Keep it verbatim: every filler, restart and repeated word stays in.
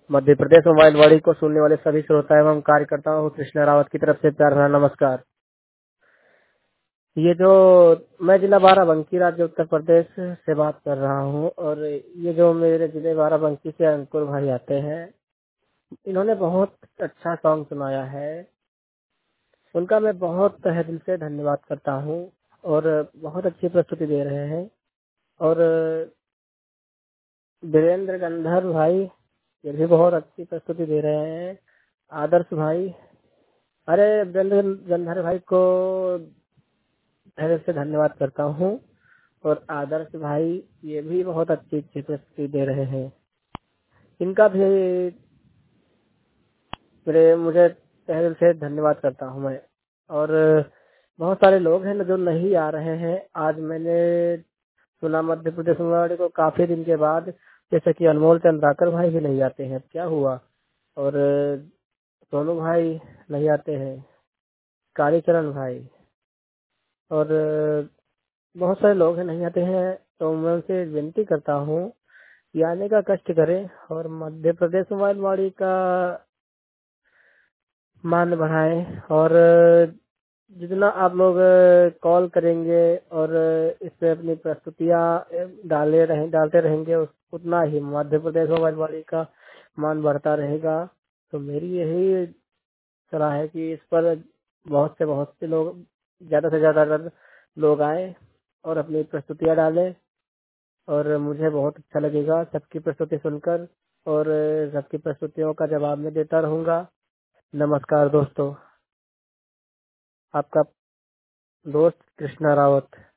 Madhya Pradesh mobile वाणी को सुनने वाले सभी श्रोता एवं कार्यकर्ताओं को कृष्णा रावत की तरफ से प्यार भरा नमस्कार। ये जो मैं जिला बाराबंकी राज्य उत्तर प्रदेश से बात कर रहा हूँ और ये जो मेरे जिले बाराबंकी से अंकुर भाई आते हैं, इन्होंने बहुत अच्छा सॉन्ग सुनाया है। उनका मैं बहुत तहे दिल से धन्यवाद करता हूँ और बहुत अच्छी प्रस्तुति दे रहे हैं। और वीरेंद्र गंधर्व भाई ये भी बहुत अच्छी प्रस्तुति दे रहे हैं। आदर्श भाई, अरे वीरेंद्र गंधर्व भाई को तहे से धन्यवाद करता हूँ और आदर्श भाई ये भी बहुत अच्छी अच्छी प्रस्तुति दे रहे हैं। इनका भी मेरे मुझे तहे दिल से धन्यवाद करता हूँ मैं। और बहुत सारे लोग हैं जो नहीं आ रहे हैं। आज मैंने सुना मध्य प्रदेश में को काफी दिन के बाद, जैसे कि अनमोल चंद्राकर भाई भी नहीं आते हैं, क्या हुआ। और सोनू भाई नहीं आते हैं, कालीचरण भाई और बहुत सारे लोग हैं नहीं आते हैं। तो मैं उनसे विनती करता हूँ कि आने का कष्ट करें और मध्य प्रदेश मोबाइल वाणी का मान बढ़ाएं। और जितना आप लोग कॉल करेंगे और इसमें अपनी प्रस्तुतियां डाले रहे डालते रहेंगे, उस- उतना ही मध्य प्रदेश मोबाइल वाणी का मान बढ़ता रहेगा। तो मेरी यही सलाह है कि इस पर बहुत से बहुत से लोग, ज्यादा से ज्यादा लोग आए और अपनी प्रस्तुतियां डालें और मुझे बहुत अच्छा लगेगा सबकी प्रस्तुति सुनकर। और सबकी प्रस्तुतियों का जवाब मैं देता रहूंगा। नमस्कार दोस्तों, आपका दोस्त कृष्णा रावत।